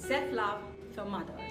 Self-love for mothers.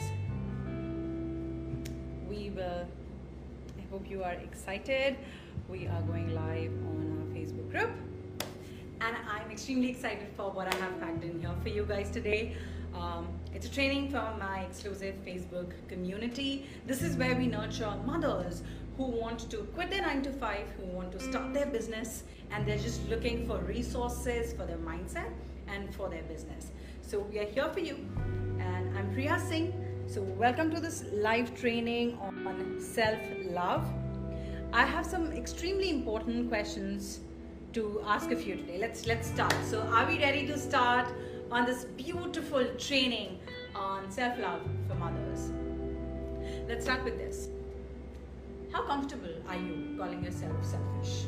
I hope you are excited. We are going live on our Facebook group. And I'm extremely excited for what I have packed in here for you guys today. It's a training from my exclusive Facebook community. This is where we nurture mothers who want to quit their 9 to 5, who want to start their business, and they're just looking for resources for their mindset and for their business. So we are here for you, and I'm Priya Singh. So welcome to this live training on self-love. I have some extremely important questions to ask of you today. Let's start. So are we ready to start on this beautiful training on self-love for mothers? Let's start with this. How comfortable are you calling yourself selfish?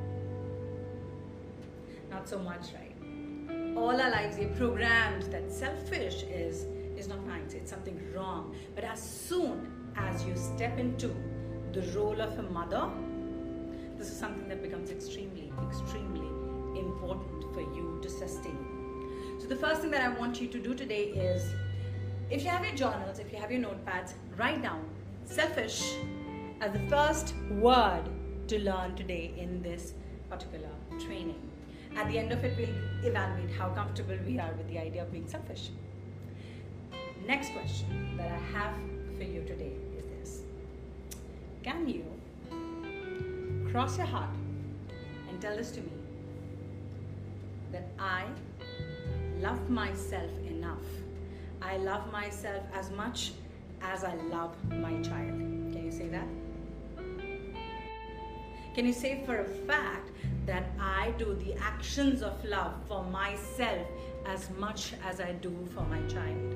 Not so much, right? All our lives we're programmed that selfish is not nice, it's something wrong. But as soon as you step into the role of a mother, this is something that becomes extremely, extremely important for you to sustain. So the first thing that I want you to do today is, if you have your journals, if you have your notepads, write down selfish as the first word to learn today in this particular training. At the end of it, we'll evaluate how comfortable we are with the idea of being selfish. Next question that I have for you today is this. Can you cross your heart and tell this to me, that I love myself enough. I love myself as much as I love my child. Can you say that? Can you say for a fact that I do the actions of love for myself as much as I do for my child?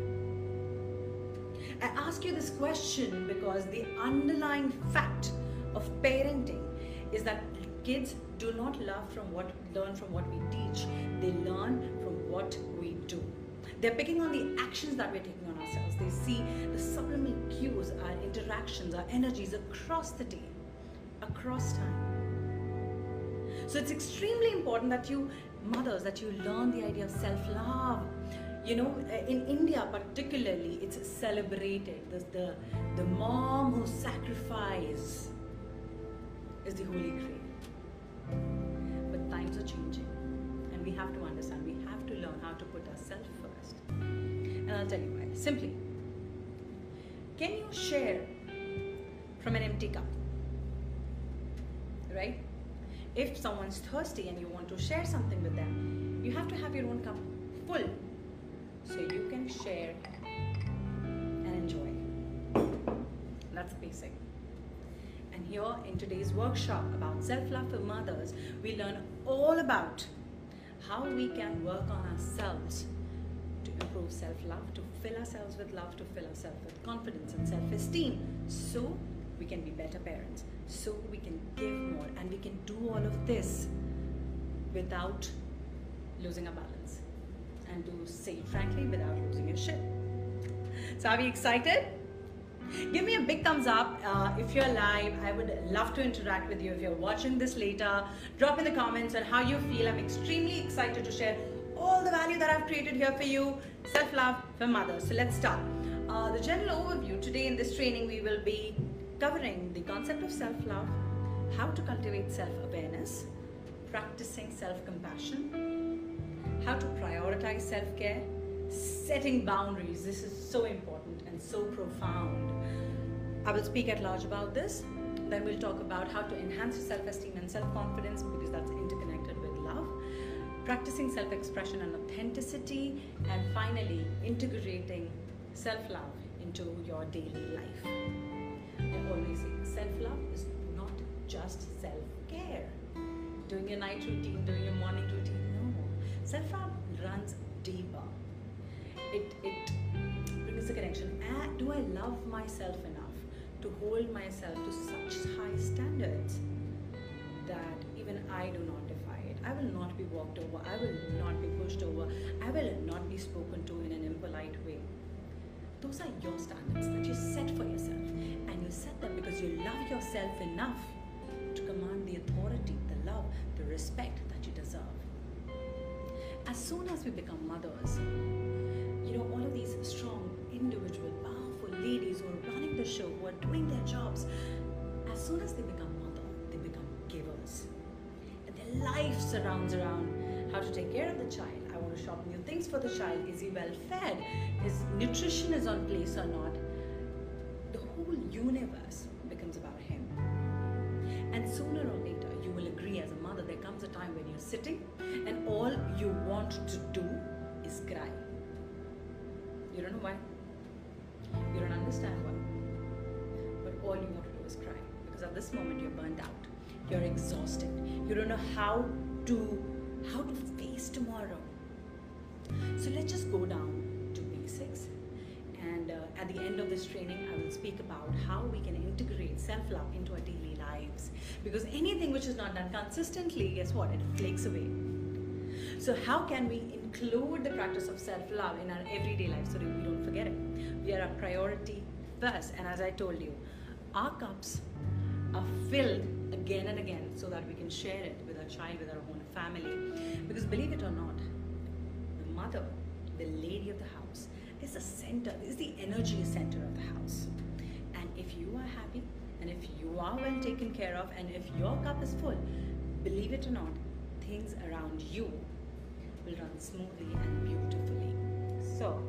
I ask you this question because the underlying fact of parenting is that kids do not learn from what we teach. They learn from what we do. They're picking on the actions that we're taking on ourselves. They see the subliminal cues, our interactions, our energies across the day, across time. So it's extremely important that you mothers, that you learn the idea of self-love. You know, in India particularly, it's celebrated. The mom who sacrifices is the holy grail. But times are changing, and we have to understand, we have to learn how to put ourselves first. And I'll tell you why. Simply, can you share from an empty cup? Right? If someone's thirsty and you want to share something with them, you have to have your own cup full so you can share and enjoy. That's basic. And here in today's workshop about self-love for mothers, we learn all about how we can work on ourselves to improve self-love, to fill ourselves with love, to fill ourselves with confidence and self-esteem, so we can be better parents, so we can give more, and we can do all of this without losing our balance, and to say it frankly, without losing your shit. So are we excited? Give me a big thumbs up if you're live. I would love to interact with you. If you're watching this later, drop in the comments on how you feel. I'm extremely excited to share all the value that I've created here for you. Self-love for mothers. So let's start. The general overview. Today in this training we will be covering the concept of self-love, how to cultivate self-awareness, practicing self-compassion, how to prioritize self-care, setting boundaries. This is so important and so profound. I will speak at large about this. Then we'll talk about how to enhance your self-esteem and self-confidence, because that's interconnected with love, practicing self-expression and authenticity, and finally integrating self-love into your daily life. I always say self-love is not just self-care. Doing your night routine, doing your morning routine, no. Self-love runs deeper. It brings a connection. Do I love myself enough to hold myself to such high standards that even I do not defy it? I will not be walked over. I will not be pushed over. I will not be spoken to in an impolite way. Those are your standards that you set for yourself, and you set them because you love yourself enough to command the authority, the love, the respect that you deserve. As soon as we become mothers, all of these strong surrounds around how to take care of the child. I want to shop new things for the child. Is he well fed? His nutrition is on place or not? The whole universe becomes about him. And sooner or later, you will agree as a mother, there comes a time when you're sitting and all you want to do is cry. You don't know why. You don't understand why. But all you want to do is cry. Because at this moment you're burnt out. You're exhausted. You don't know how to face tomorrow. So let's just go down to basics. And at the end of this training, I will speak about how we can integrate self-love into our daily lives. Because anything which is not done consistently, guess what? It flakes away. So how can we include the practice of self-love in our everyday life so that we don't forget it? We are our priority first. And as I told you, our cups are filled again and again so that we can share it with our child, with our own family. Because believe it or not, the mother, the lady of the house, is the center, is the energy center of the house. And if you are happy, and if you are well taken care of, and if your cup is full, believe it or not, things around you will run smoothly and beautifully. So,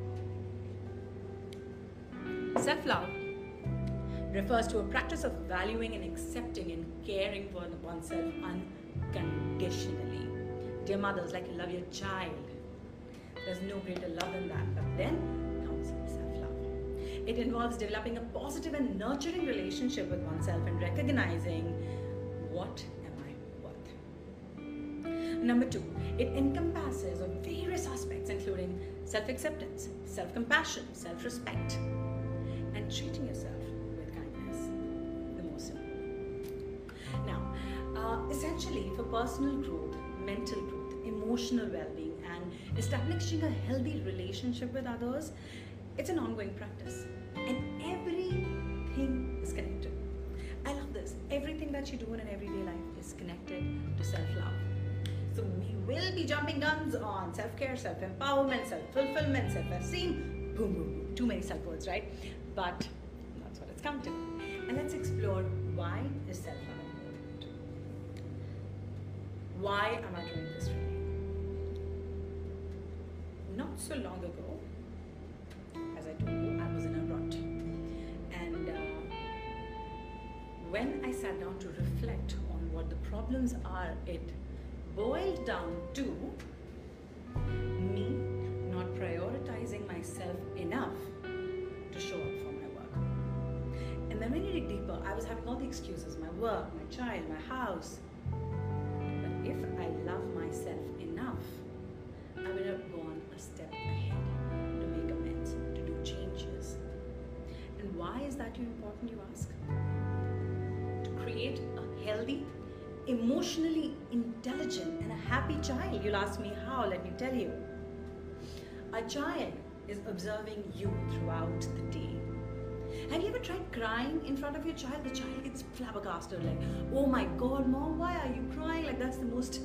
self-love refers to a practice of valuing and accepting and caring for oneself unconditionally. Dear mothers, like you love your child, there's no greater love than that. But then comes self-love. It involves developing a positive and nurturing relationship with oneself and recognizing what am I worth. Number 2, it encompasses of various aspects including self-acceptance, self-compassion, self-respect, and treating yourself with kindness, the most simple. Now, essentially for personal growth, mental growth, emotional well-being, and establishing a healthy relationship with others, it's an ongoing practice. And everything is connected. I love this. Everything that you do in an everyday life is connected to self-love. So we will be jumping guns on self-care, self-empowerment, self-fulfillment, self-esteem. Boom, boom, boom. Too many self-words, right? But that's what it's come to. And let's explore, why is self-love important? Why am I doing this training? Not so long ago, as I told you, I was in a rut. And when I sat down to reflect on what the problems are, it boiled down to me not prioritizing myself enough to show up for my work. And then when you dig deeper, I was having all the excuses, my work, my child, my house. But if I love myself enough, I would have gone a step ahead to make amends, to do changes. And why is that important, you ask? To create a healthy, emotionally intelligent and a happy child. You'll ask me how, let me tell you. A child is observing you throughout the day. Have you ever tried crying in front of your child? The child gets flabbergasted, like, oh my God, Mom, why are you crying? Like, that's the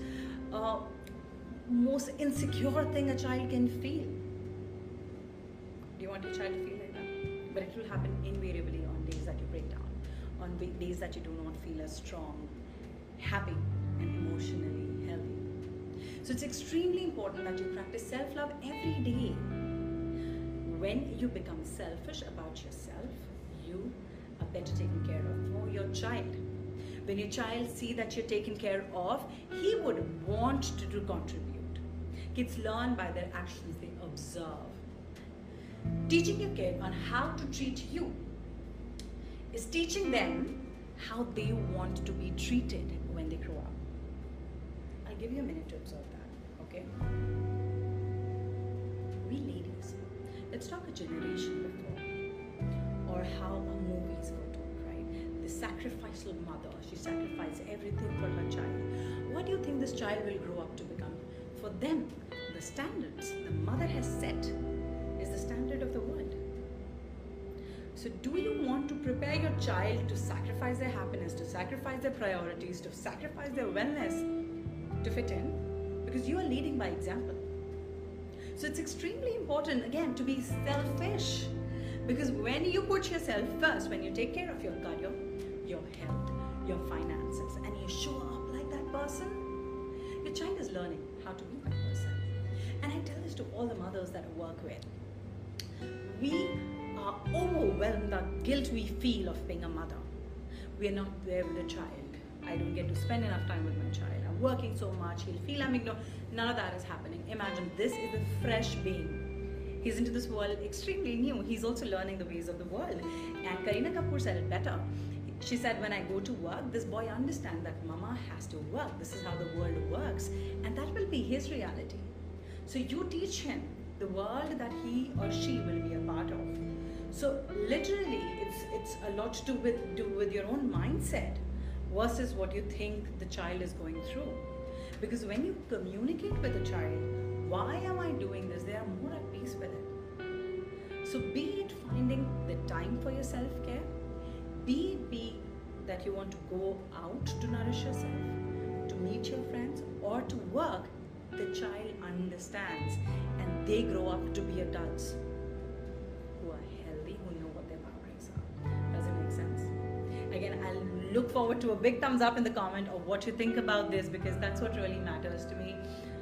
most insecure thing a child can feel. Do you want your child to feel like that? But it will happen invariably on days that you break down, on days that you do not feel as strong, happy, and emotionally healthy. So it's extremely important that you practice self-love every day. When you become selfish about yourself, you are better taken care of for your child. When your child sees that you're taken care of, he would want to contribute. Kids learn by their actions, they observe. Teaching your kid on how to treat you is teaching them how they want to be treated when they grow up. I'll give you a minute to observe that, okay? We ladies, let's talk a generation before, or how our movies were taught, right? The sacrificial mother, she sacrificed everything for her child. What do you think this child will grow up to become? For them, the standards the mother has set is the standard of the world. So do you want to prepare your child to sacrifice their happiness, to sacrifice their priorities, to sacrifice their wellness to fit in? Because you are leading by example. So it's extremely important, again, to be selfish. Because when you put yourself first, when you take care of your career, your health, your finances, and you show up like that person, Your child is learning how to be that person. And I tell this to all the mothers that I work with. We are overwhelmed that guilt we feel of being a mother. We are not there with a child. I don't get to spend enough time with my child. I'm working so much. He'll feel I'm ignored. None of that is happening. Imagine this is a fresh being. He's into this world extremely new. He's also learning the ways of the world. And Kareena Kapoor said it better. She said, when I go to work, this boy understands that mama has to work. This is how the world works. And that will be his reality. So you teach him the world that he or she will be a part of. So literally, it's a lot to do with your own mindset versus what you think the child is going through. Because when you communicate with a child, why am I doing this? They are more at peace with it. So be it finding the time for your self-care, be that you want to go out to nourish yourself, to meet your friends, or to work, the child understands and they grow up to be adults who are healthy, who know what their boundaries are. Does it make sense? Again, I'll look forward to a big thumbs up in the comment of what you think about this, because that's what really matters to me.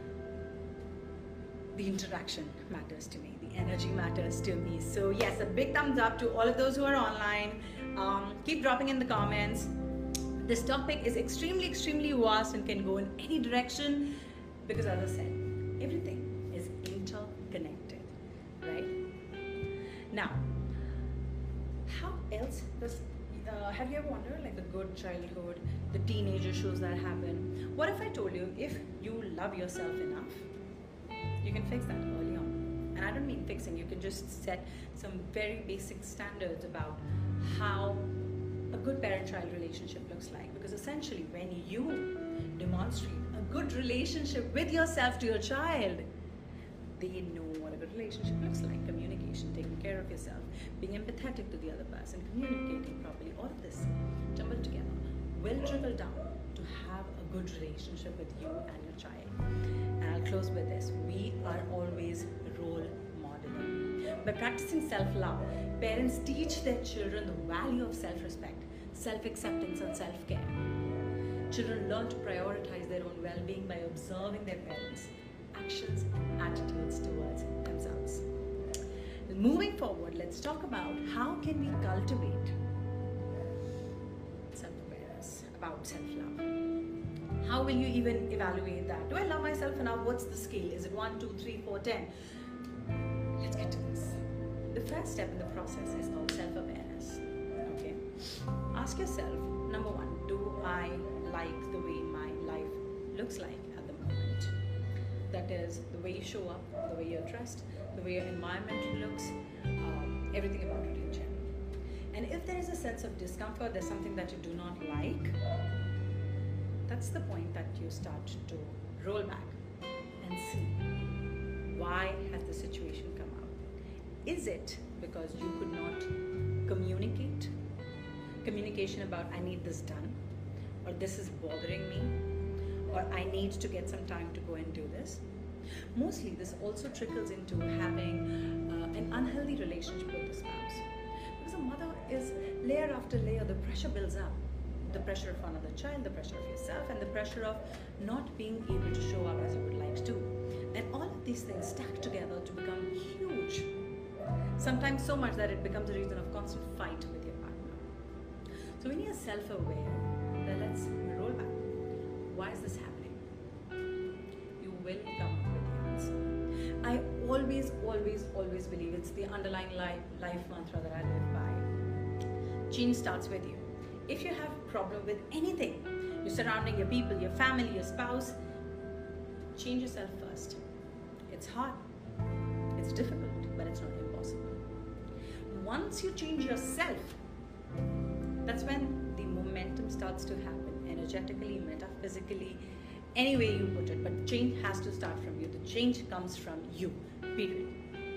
The interaction matters to me. The energy matters to me. So yes, a big thumbs up to all of those who are online. Keep dropping in the comments. This topic is extremely, extremely vast and can go in any direction, because as I said, everything is interconnected, right? Now, how else does have you ever wondered, like the good childhood, the teenage issues that happen? What if I told you, if you love yourself enough, you can fix that early on? And I don't mean fixing, you can just set some very basic standards about how a good parent-child relationship looks like. Because essentially, when you demonstrate a good relationship with yourself to your child, they know what a good relationship looks like. Communication, taking care of yourself, being empathetic to the other person, communicating properly, all of this jumbled together will trickle down to have a good relationship with you and your child. And I'll close with this. We are always role modeling. By practicing self-love, parents teach their children the value of self-respect, self-acceptance, and self-care. Children learn to prioritize their own well-being by observing their parents' actions and attitudes towards themselves. Moving forward, let's talk about how can we cultivate self-awareness, about self-love. How will you even evaluate that? Do I love myself enough? What's the scale? Is it 1, 2, 3, 4, 10? Let's get to this. The first step in the process is called self-awareness. Okay? Ask yourself, number 1, do I like the way my life looks like at the moment? That is, the way you show up, the way you're dressed, the way your environment looks, everything about it in general. And if there is a sense of discomfort, there's something that you do not like, that's the point that you start to roll back and see, why has the situation come up? Is it because you could not communicate? Communication about, I need this done, or this is bothering me, or I need to get some time to go and do this. Mostly this also trickles into having an unhealthy relationship with the spouse. Because a mother is layer after layer, the pressure builds up. The pressure of another child, the pressure of yourself, and the pressure of not being able to show up as you would like to. And all of these things stack together to become huge. Sometimes so much that it becomes a reason of constant fight with your partner. So when you're self-aware, then let's roll back. Why is this happening? You will come up with the answer. I always believe it's the underlying life mantra that I live by. Change starts with you. If you have a problem with anything, your surrounding, your people, your family, your spouse, change yourself first. It's hard, it's difficult, but it's not impossible. Once you change yourself, that's when the momentum starts to happen, energetically, metaphysically, any way you put it. But change has to start from you. The change comes from you, period.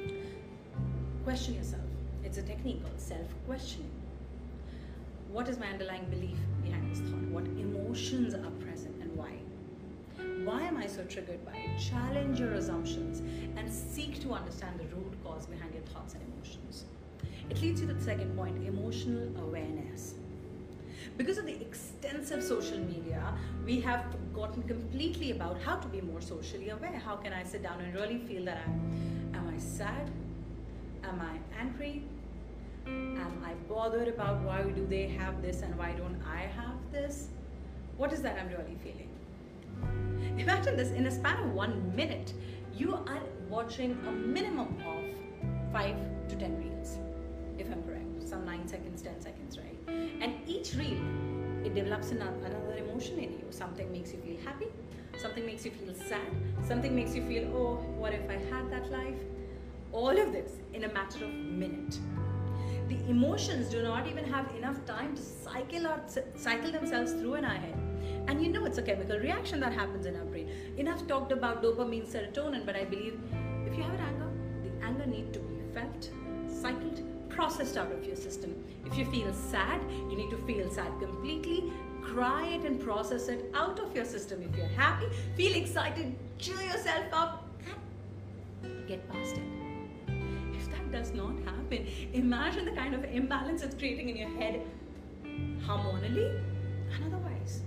Question yourself. It's a technique called self-questioning. What is my underlying belief behind this thought? What emotions are present and why? Why am I so triggered by it? Challenge your assumptions and seek to understand the root cause behind your thoughts and emotions. It leads you to the second point, emotional awareness. Because of the extensive social media, we have forgotten completely about how to be more socially aware. How can I sit down and really feel that am I sad? Am I angry? Am I bothered about why do they have this and why don't I have this? What is that I'm really feeling? Imagine this, in a span of 1 minute, you are watching a minimum of 5 to 10 reels, if I'm correct. Some 9 seconds, 10 seconds, right? And each reel, it develops another emotion in you. Something makes you feel happy, something makes you feel sad, something makes you feel, oh, what if I had that life? All of this in a matter of minute. The emotions do not even have enough time to cycle themselves through in our head. And you know it's a chemical reaction that happens in our brain. Enough talked about dopamine, serotonin, but I believe if you have anger, the anger needs to be felt, cycled, processed out of your system. If you feel sad, you need to feel sad completely, cry it and process it out of your system. If you're happy, feel excited, cheer yourself up, and get past it. If that does not happen, imagine the kind of imbalance it's creating in your head, hormonally and otherwise.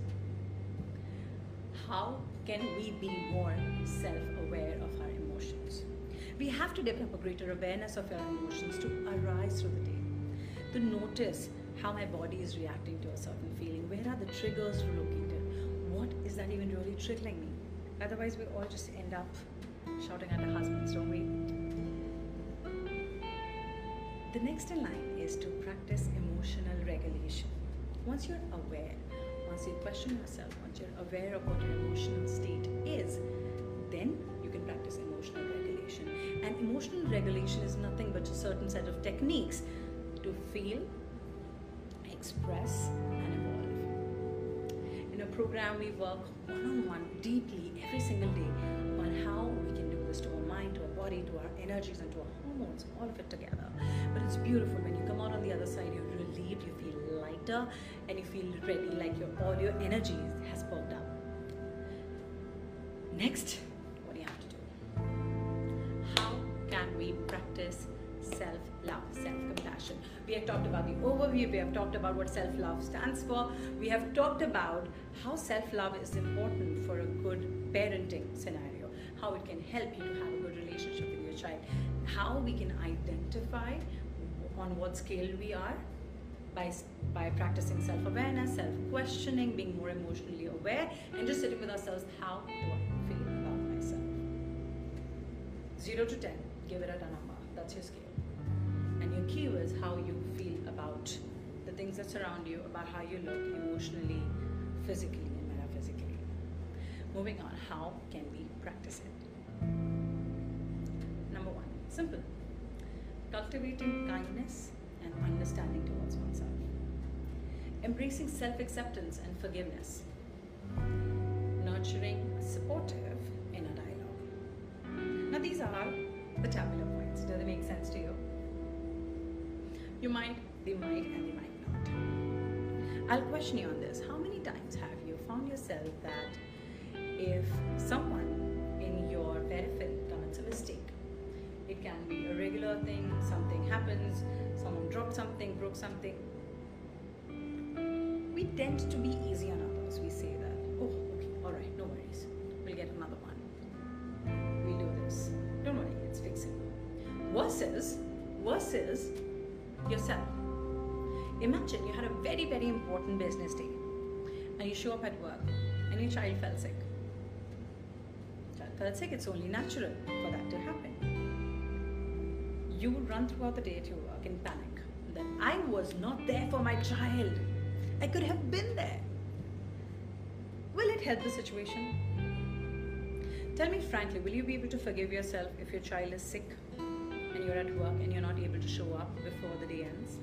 How can we be more self-aware of our emotions? We have to develop a greater awareness of our emotions to arise through the day, to notice how my body is reacting to a certain feeling. Where are the triggers located? What is that even really triggering me? Otherwise, we all just end up shouting at our husbands, don't we? The next in line is to practice emotional regulation. Once you're aware, once you question yourself, once you're aware of what your emotional state is, then you can practice emotional regulation. And emotional regulation is nothing but a certain set of techniques to feel, express, and evolve. In a program, we work one-on-one deeply every single day on how we can do this to our mind, to our body, to our energies, and to our hormones, all of it together. But it's beautiful when you come out on the other side, you're relieved, you feel lighter, and you feel ready, like all your energy has perked up. Next, what do you have to do? How can we practice self-love, self-compassion? We have talked about the overview, we have talked about what self-love stands for, we have talked about how self-love is important for a good parenting scenario, how it can help you to have a good relationship with your child, how we can identify on what scale we are by practicing self-awareness, self-questioning, being more emotionally aware, and just sitting with ourselves, how do I feel about myself? 0 to 10, give it a number, that's your scale. And your cue is how you feel about the things that surround you, about how you look emotionally, physically, and metaphysically. Moving on, how can we practice it? Number 1, simple. Cultivating kindness and understanding towards oneself. Embracing self-acceptance and forgiveness. Nurturing, supportive inner dialogue. Now these are the tabular points. Do they make sense to you? You might, they might, and they might not. I'll question you on this. How many times have you found yourself that if someone in your periphery commits a mistake, it can be a regular thing, something happens, someone dropped something, broke something, we tend to be easy on others. We say that, oh, okay, all right, no worries, we'll get another one. We'll do this. Don't worry, it's fixable. Versus yourself. Imagine you had a very, very important business day and you show up at work and your child fell sick. Child fell sick, it's only natural for that to happen. You would run throughout the day at your work in panic that I was not there for my child. I could have been there. Will it help the situation? Tell me frankly, will you be able to forgive yourself if your child is sick and you're at work and you're not able to show up before the day ends?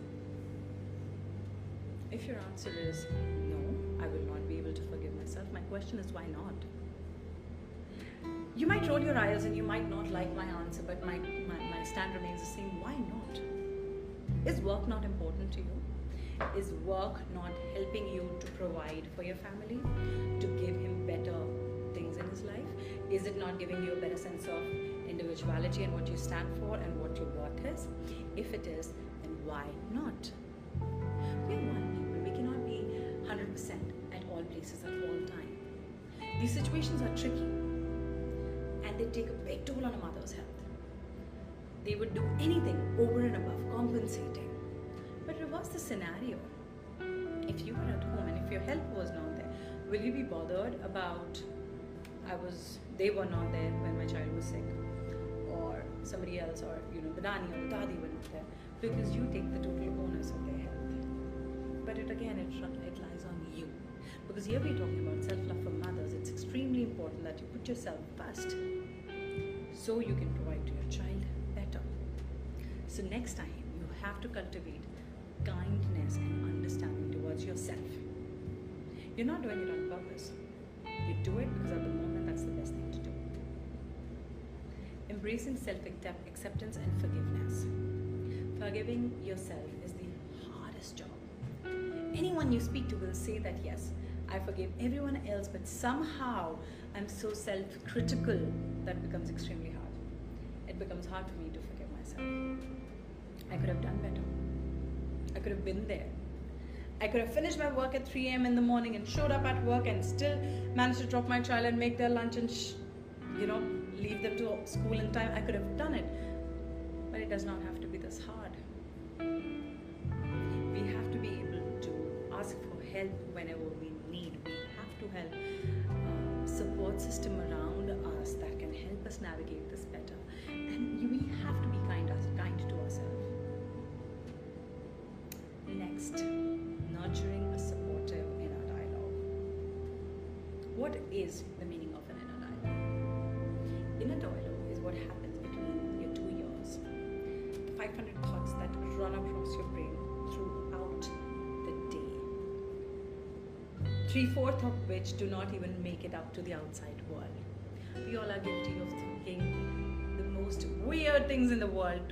If your answer is no, I will not be able to forgive myself, my question is why not? You might roll your eyes and you might not like my answer, but my stand remains the same. Why not? Is work not important to you? Is work not helping you to provide for your family, to give him better things in his life? Is it not giving you a better sense of individuality and what you stand for and what your worth is? If it is, then why not? We are one people. We cannot be 100% at all places at all time. These situations are tricky and they take a big toll on a mother's health. They would do anything over and above compensating. But reverse the scenario. If you were at home and if your help was not there, will you be bothered about they were not there when my child was sick, or somebody else, or the nani or the dadi were not there, because you take the total onus of their health. But it lies on you, because here we're talking about self-love for mothers. It's extremely important that you put yourself first so you can provide to your child better. So next time you have to cultivate kindness and understanding towards yourself. You're not doing it on purpose. You do it because at the moment that's the best thing to do. Embracing self-acceptance and forgiveness. Forgiving yourself is the hardest job. Anyone you speak to will say that yes, I forgive everyone else, but somehow I'm so self-critical that becomes extremely hard. It becomes hard for me to forgive myself. I could have done better. I could have been there. I could have finished my work at 3 a.m. in the morning and showed up at work and still managed to drop my child and make their lunch and leave them to school in time. I could have done it, but it does not have to be this hard. We have to be able to ask for help whenever we need. We have to help support system around us that can help us navigate this better, and we have to be kind to ourselves. Next, nurturing a supportive inner dialogue. What is the meaning of an inner dialogue? Inner dialogue is what happens between your 2 ears. The 500 thoughts that run across your brain throughout the day. 3/4 of which do not even make it up to the outside world. We all are guilty of thinking the most weird things in the world,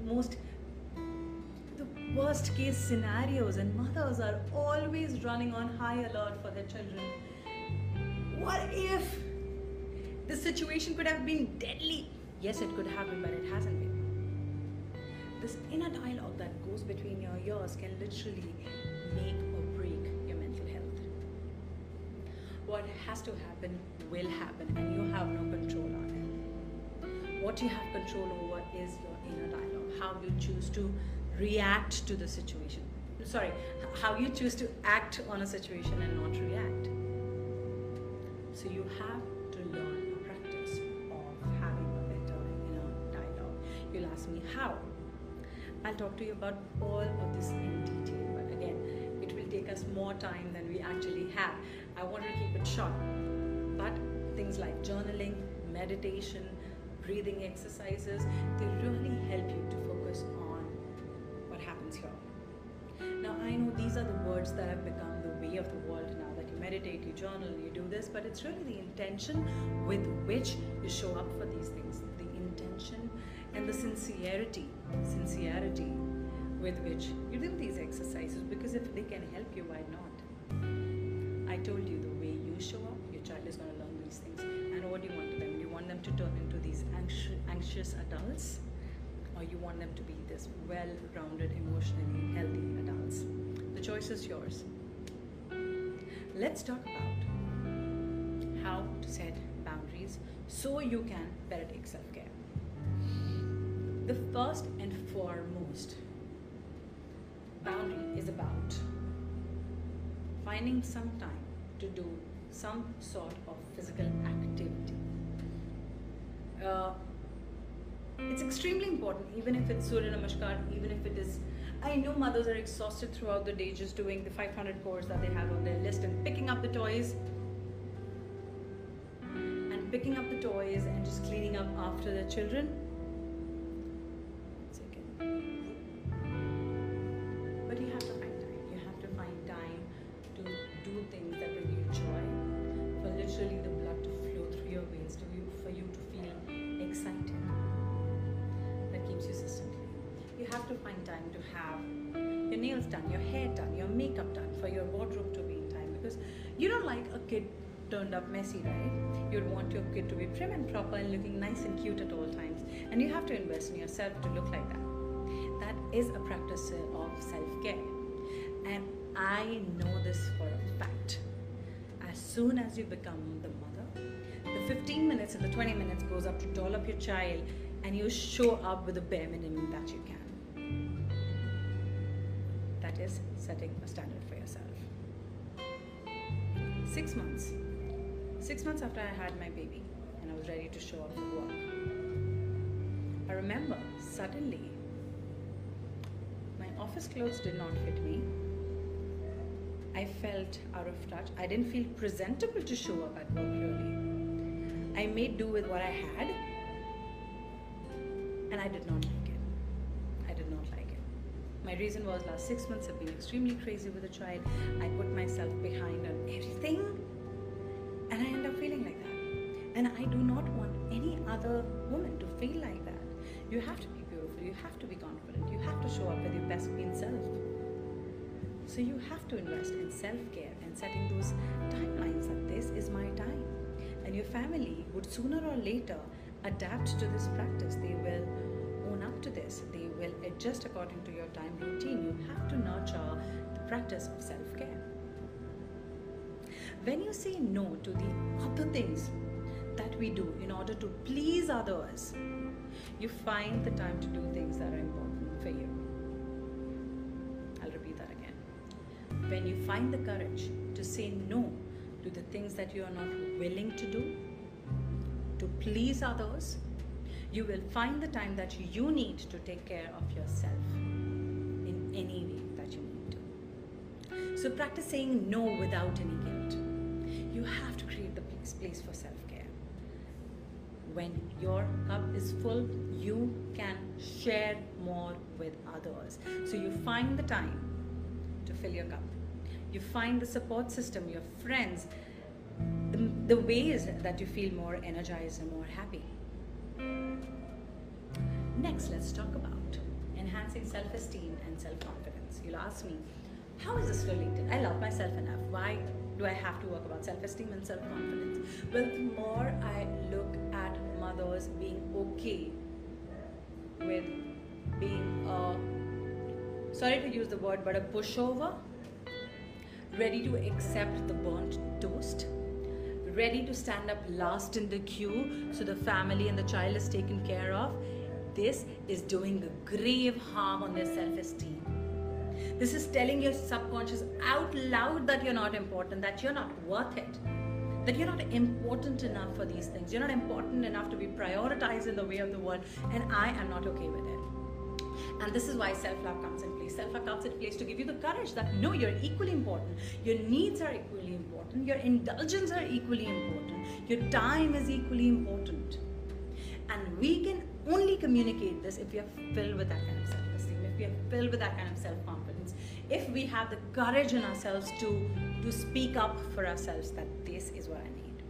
the worst case scenarios, and mothers are always running on high alert for their children. What if the situation could have been deadly? Yes, it could have been, but it hasn't been. This inner dialogue that goes between your ears can literally make or break your mental health. What has to happen will happen, and you have no control on it. What you have control over is your inner dialogue, how you choose to react to the situation. How you choose to act on a situation and not react. So you have to learn a practice of having a better inner dialogue. You'll ask me how. I'll talk to you about all of this in detail, but again, it will take us more time than we actually have. I want to keep it short, but things like journaling, meditation, breathing exercises, they really help you to focus on what happens here. Now, I know these are the words that have become the way of the world now, that you meditate, you journal, you do this, but it's really the intention with which you show up for these things, the intention and the sincerity with which you do these exercises, because if they can help you, why not? I told you, the way you show up, your child is going to learn these things. And what do you want to them? Do you want them to turn into these anxious adults, or you want them to be this well-rounded, emotionally healthy adults? The choice is yours. Let's talk about how to set boundaries so you can better take self-care. The first and foremost boundary is about finding some time to do some sort of physical activity. It's extremely important, even if it's Surya Namaskar, even if it is, I know mothers are exhausted throughout the day just doing the 500 chores that they have on their list and picking up the toys and just cleaning up after their children. But you have to find time. You have to find time to do things that bring you joy, for literally the blood to flow through your veins, for you to feel excited. That keeps your system clean. You have to find time to have your nails done, your hair done, your makeup done, for your wardrobe to be in time, because you don't like a kid turned up messy, right? You'd want your kid to be prim and proper and looking nice and cute at all times, and you have to invest in yourself to look like that. That is a practice of self-care, and I know this for a fact. As as soon as you become the mother, the 15 minutes and the 20 minutes goes up to doll up your child, and you show up with the bare minimum that you can. That is setting a standard for yourself. 6 months. 6 months after I had my baby and I was ready to show up for work, I remember suddenly my office clothes did not fit me. I felt out of touch. I didn't feel presentable to show up at work really. I made do with what I had, and I did not like it. I did not like it. My reason was last 6 months have been extremely crazy with a child. I put myself behind on everything, and I end up feeling like that. And I do not want any other woman to feel like that. You have to be beautiful, you have to be confident, you have to show up with your best being self. So you have to invest in self-care and setting those timelines that this is my time. And your family would sooner or later adapt to this practice. They will own up to this. They will adjust according to your time routine. You have to nurture the practice of self-care. When you say no to the other things that we do in order to please others, you find the time to do things that are important for you. I'll repeat that again. When you find the courage to say no to the things that you are not willing to do to please others, you will find the time that you need to take care of yourself in any way that you need to. So practice saying no without any guilt. You have to create the place for self-care. When your cup is full, you can share more with others. So you find the time to fill your cup. You find the support system, your friends, the ways that you feel more energized and more happy. Next, let's talk about enhancing self-esteem and self-confidence. You'll ask me, how is this related? I love myself enough. Why do I have to work about self-esteem and self-confidence? Well, the more I look at mothers being okay with being sorry to use the word, but a pushover, ready to accept the burnt toast, ready to stand up last in the queue so the family and the child is taken care of, this is doing a grave harm on their self-esteem. This is telling your subconscious out loud that you're not important, that you're not worth it, that you're not important enough for these things. You're not important enough to be prioritized in the way of the world, and I am not okay with it. And this is why self-love comes in place. Self-love comes in place to give you the courage that no, you're equally important. Your needs are equally important. Your indulgence are equally important. Your time is equally important. And we can only communicate this if we are filled with that kind of self-esteem, if we are filled with that kind of self-confidence, if we have the courage in ourselves to speak up for ourselves that this is what I need.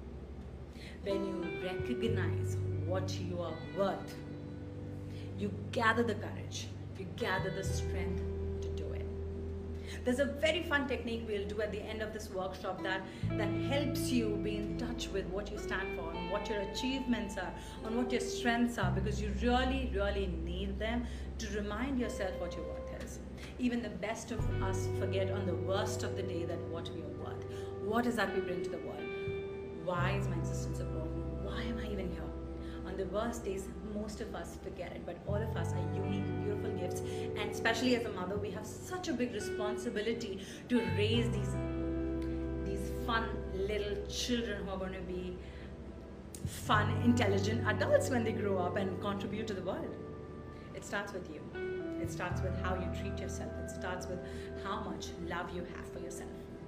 When you recognize what you are worth, you gather the courage, you gather the strength to do it. There's a very fun technique we'll do at the end of this workshop that helps you be in touch with what you stand for, on what your achievements are, on what your strengths are, because you really, really need them to remind yourself what your worth is. Even the best of us forget on the worst of the day that what we are worth. What is that we bring to the world? Why is my existence important? Why am I even here? On the worst days, most of us forget it, but all of us are unique, beautiful gifts, and especially as a mother, we have such a big responsibility to raise these fun little children who are going to be fun, intelligent adults when they grow up and contribute to the world. It starts with you. It starts with how you treat yourself. It starts with how much love you have for yourself.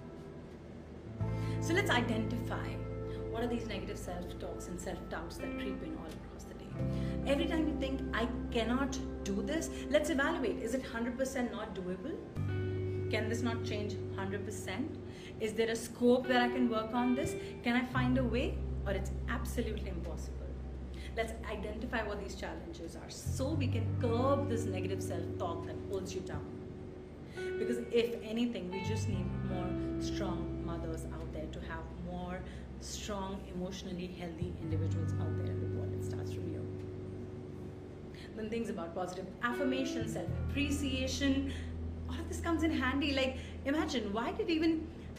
So let's identify what are these negative self-talks and self-doubts that creep in all across the day. Every time you think, I cannot do this, let's evaluate. Is it 100% not doable? Can this not change 100%? Is there a scope where I can work on this? Can I find a way? Or it's absolutely impossible? Let's identify what these challenges are so we can curb this negative self-talk that pulls you down. Because if anything, we just need more strong mothers out there to have more strong, emotionally healthy individuals out there in the world. It starts from you. Then things about positive affirmation, self-appreciation, all of this comes in handy. Like, imagine, why did even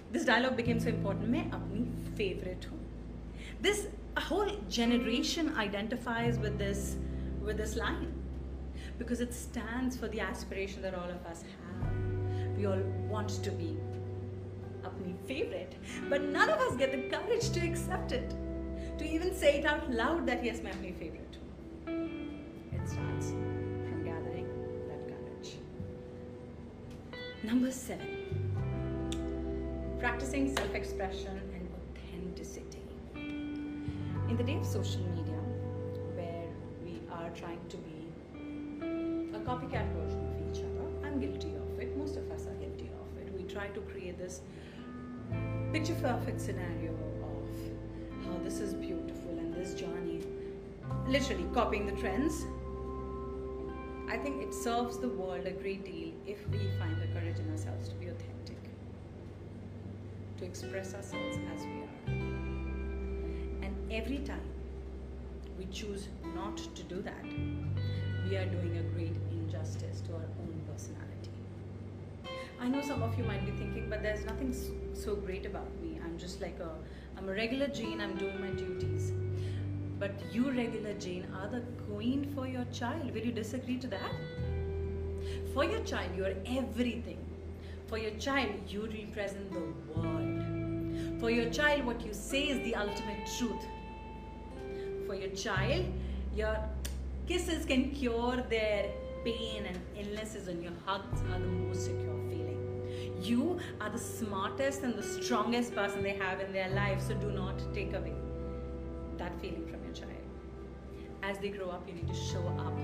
This dialogue became so important. मैं अपनी favorite हूँ. This a whole generation identifies with this line because it stands for the aspiration that all of us have. We all want to be apni favorite, but none of us get the courage to accept it, to even say it out loud that yes, मैं अपनी favorite हूँ. It starts from gathering that courage. Number 7, practicing self-expression and authenticity. In the day of social media, where we are trying to be a copycat version of each other, I'm guilty of it, most of us are guilty of it. We try to create this picture perfect scenario of how this is beautiful and this journey, literally copying the trends. I think it serves the world a great deal if we find the courage in ourselves to be authentic, to express ourselves as we are. And every time we choose not to do that, we are doing a great injustice to our own personality. I know some of you might be thinking, but there's nothing so great about me. I'm a regular Jane, I'm doing my duties. But you, regular Jane, are the queen for your child. Will you disagree to that? For your child, you are everything. For your child, you represent the world. For your child, what you say is the ultimate truth. For your child, your kisses can cure their pain and illnesses, and your hugs are the most secure feeling. You are the smartest and the strongest person they have in their life, so do not take away that feeling from your child. As they grow up, you need to show up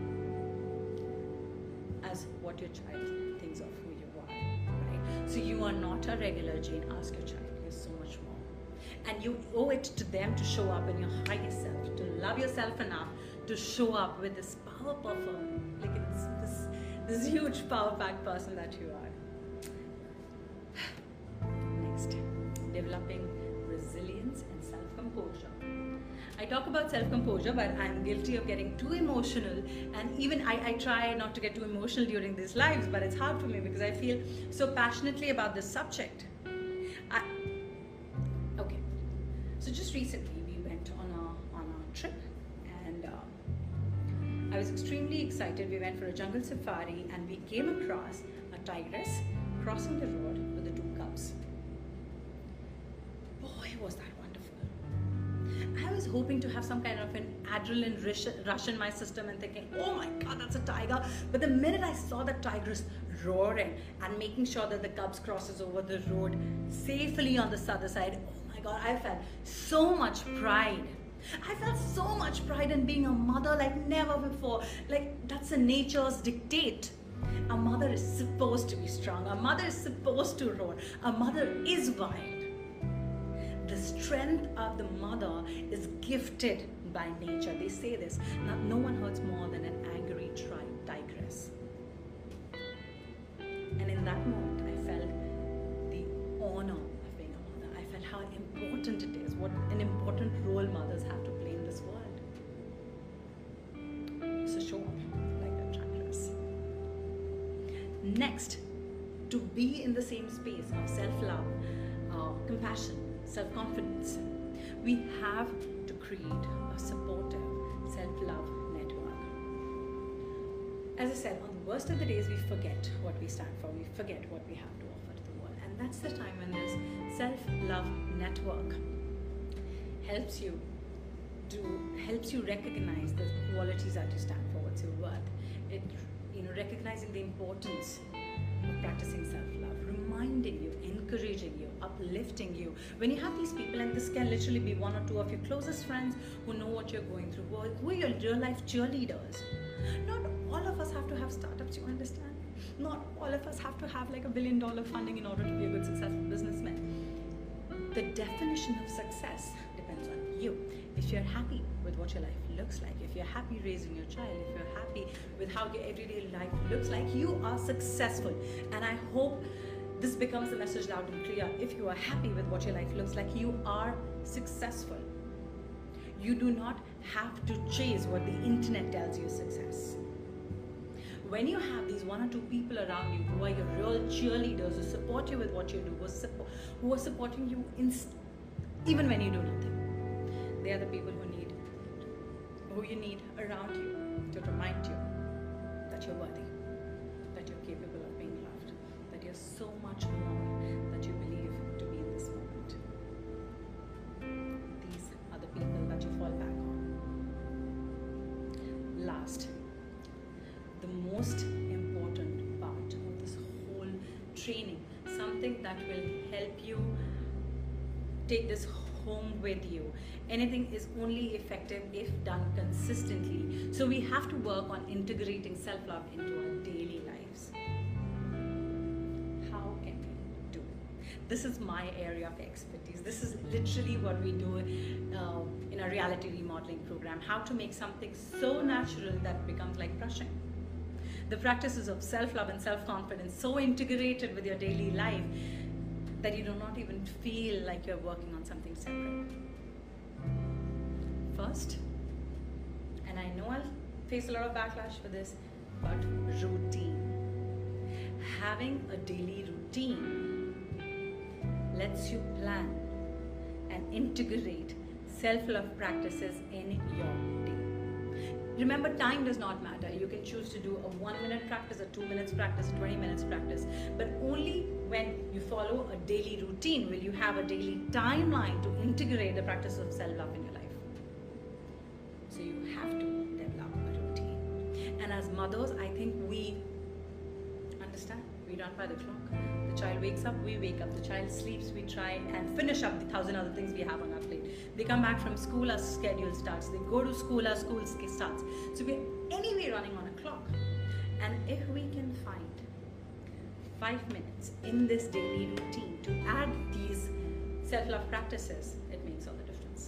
as what your child thinks of who you are, right? So you are not a regular Jane. Ask your child. You're so much more. And you owe it to them to show up in your highest self, to love yourself enough to show up with this power puffer, like it's this huge power packed person that you are. Next, developing resilience and self-composure. I talk about self-composure, but I'm guilty of getting too emotional, and even I try not to get too emotional during these lives, but it's hard for me because I feel so passionately about this subject. Okay, so just recently we went on a trip, and I was extremely excited. We went for a jungle safari, and we came across a tigress crossing the road with the 2 cubs. Boy, was that wonderful. I was hoping to have some kind of an adrenaline rush in my system and thinking, oh my God, that's a tiger. But the minute I saw the tigress roaring and making sure that the cubs crosses over the road safely on the other side, oh my God, I felt so much pride. I felt so much pride in being a mother like never before. Like, that's a nature's dictate. A mother is supposed to be strong. A mother is supposed to roar. A mother is wild. The strength of the mother is gifted by nature. They say this. Now, no one hurts more than an angry tigress. And in that moment, I felt the honor of being a mother. I felt how important it is, what an important role mothers have to play in this world. So show up like that tigress. Next, to be in the same space of self-love, compassion, self-confidence, we have to create a supportive self-love network. As I said, on the worst of the days, we forget what we stand for, we forget what we have to offer to the world, and that's the time when this self-love network helps you recognize the qualities that you stand for, what's your worth. It, recognizing the importance of practicing self-love, reminding you, encouraging you, uplifting you. When you have these people, and this can literally be 1 or 2 of your closest friends who know what you're going through, who are your real life cheerleaders. Not all of us have to have startups, you understand? Not all of us have to have like $1 billion funding in order to be a good successful businessman. The definition of success depends on you. If you're happy with what your life looks like, if you're happy raising your child, if you're happy with how your everyday life looks like, you are successful. And I hope this becomes the message loud and clear. If you are happy with what your life looks like, you are successful. You do not have to chase what the internet tells you is success. When you have these one or two people around you who are your real cheerleaders, who support you with what you do, who are supporting you even when you do nothing, they are the people who you need around you to remind you that you're worthy, that you're capable of being loved, that you're so much more that you believe to be in this moment. These are the people that you fall back on. Last, the most important part of this whole training, something that will help you take this home with you. Anything is only effective if done consistently. So we have to work on integrating self-love into our daily lives. How can we do it? This is my area of expertise. This is literally what we do in a reality remodeling program. How to make something so natural that becomes like brushing. The practices of self-love and self-confidence so integrated with your daily life that you do not even feel like you're working on something separate. First, and I know I'll face a lot of backlash for this, but routine. Having a daily routine lets you plan and integrate self-love practices in your day. Remember, time does not matter. You can choose to do a 1 minute practice, a 2 minutes practice, a 20 minutes practice. But only when you follow a daily routine will you have a daily timeline to integrate the practice of self-love in your life. So you have to develop a routine. And as mothers, I think we understand. We run by the clock. The child wakes up, we wake up. The child sleeps, we try and finish up the 1,000 other things we have on our plate. They come back from school, our schedule starts. They go to school, our school starts. So we're anyway running on a clock. And if we can find 5 minutes in this daily routine to add these self-love practices, it makes all the difference.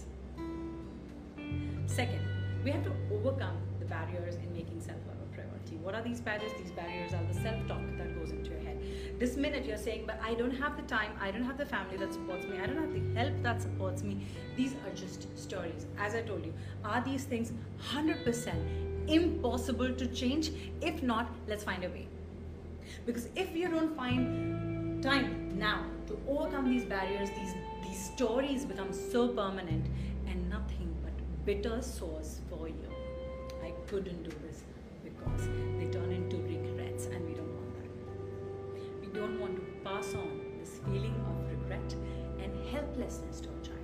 Second, we have to overcome the barriers in making self-love a priority. What are these barriers? These barriers are the self-talk that goes into your head. This minute you're saying, but I don't have the time, I don't have the family that supports me, I don't have the help that supports me. These are just stories. As I told you, are these things 100% impossible to change? If not, let's find a way. Because if you don't find time now to overcome these barriers, these stories become so permanent and nothing but bitter sores for you. I couldn't do this because they turn into regrets, and we don't want that. We don't want to pass on this feeling of regret and helplessness to our child.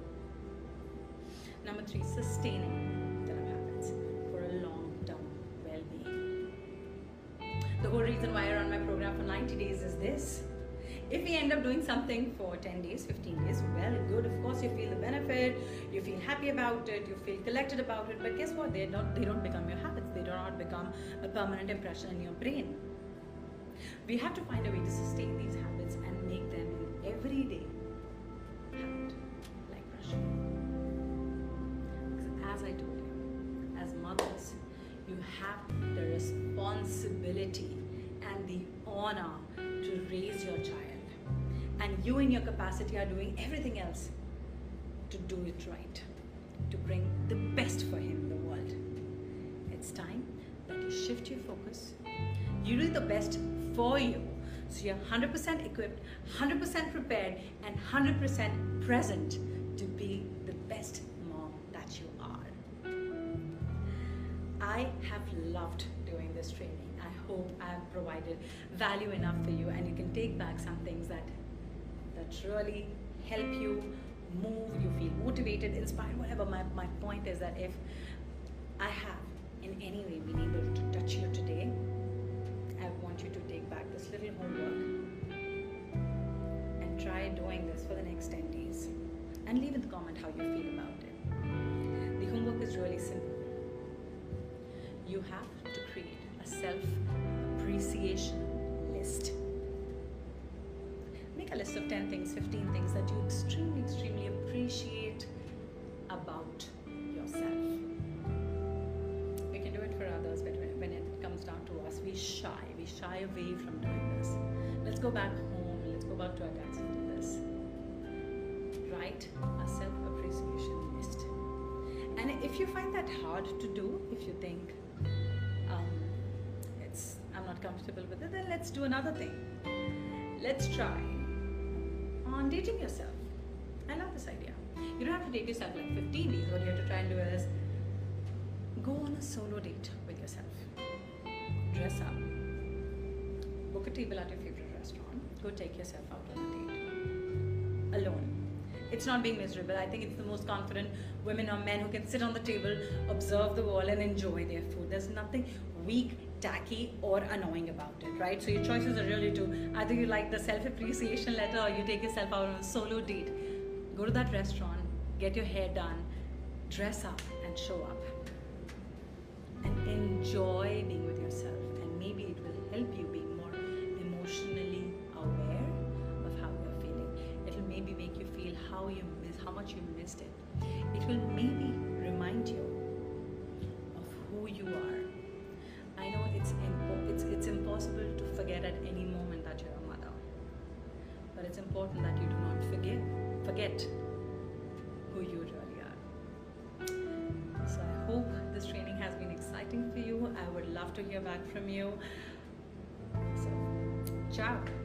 Number 3, sustaining the love habits for a long-term well-being. The whole reason why I run my program for 90 days is this. If we end up doing something for 10 days, 15 days, well, good, of course, you feel the benefit, you feel happy about it, you feel collected about it, but guess what? They don't become your habits. They do not become a permanent impression in your brain. We have to find a way to sustain these habits and make them an everyday habit, like brushing. Because as I told you, as mothers, you have the responsibility and the honor to raise your child. And you in your capacity are doing everything else to do it right, to bring the best for him in the world. It's time that you shift your focus. You do the best for you. So you're 100% equipped, 100% prepared, and 100% present to be the best mom that you are. I have loved doing this training. I hope I have provided value enough for you, and you can take back some things that really help you move, you feel motivated, inspired, whatever. My point is that if I have in any way been able to touch you today, I want you to take back this little homework and try doing this for the next 10 days and leave in the comment how you feel about it. The homework is really simple. You have to create a self-appreciation list. Make a list of 10 things, 15 things that you extremely appreciate about yourself. We can do it for others, but when it comes down to us, we shy away from doing this. Let's go back home, let's go back to our dads and do this. Write a self-appreciation list. And if you find that hard to do, if you think it's comfortable with it, then let's do another thing. Let's try on dating yourself. I love this idea. You don't have to date yourself like 15 days. What you have to try and do is go on a solo date with yourself. Dress up. Book a table at your favorite restaurant. Go take yourself out on a date. Alone. It's not being miserable. I think it's the most confident women or men who can sit on the table, observe the wall, and enjoy their food. There's nothing weak, tacky, or annoying about it, right? So your choices are really to either you like the self-appreciation letter or you take yourself out on a solo date. Go to that restaurant, get your hair done, dress up, and show up. And enjoy being with yourself. And maybe it will help you be more emotionally aware of how you're feeling. It will maybe make you feel how much you missed it. It will maybe remind you of who you are. I know it's impossible to forget at any moment that you're a mother, but it's important that you do not forget who you really are. So I hope this training has been exciting for you. I would love to hear back from you. So, ciao.